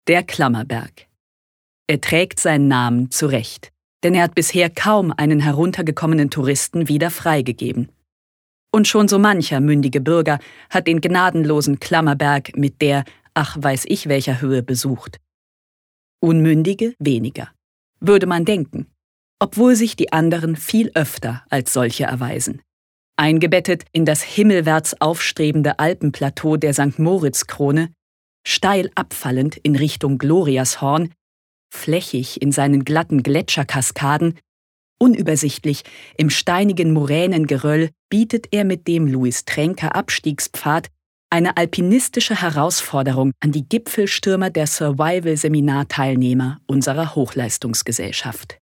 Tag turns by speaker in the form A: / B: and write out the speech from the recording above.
A: Der Klammerberg. Er trägt seinen Namen zu Recht, denn er hat bisher kaum einen heruntergekommenen Touristen wieder freigegeben. Und schon so mancher mündige Bürger hat den gnadenlosen Klammerberg mit der, ach weiß ich welcher Höhe besucht. Unmündige weniger, würde man denken, obwohl sich die anderen viel öfter als solche erweisen. Eingebettet in das himmelwärts aufstrebende Alpenplateau der St. Moritz-Krone, steil abfallend in Richtung Gloriashorn, flächig in seinen glatten Gletscherkaskaden, unübersichtlich im steinigen Moränengeröll bietet er mit dem Louis-Tränker-Abstiegspfad eine alpinistische Herausforderung an die Gipfelstürmer der Survival-Seminarteilnehmer unserer Hochleistungsgesellschaft.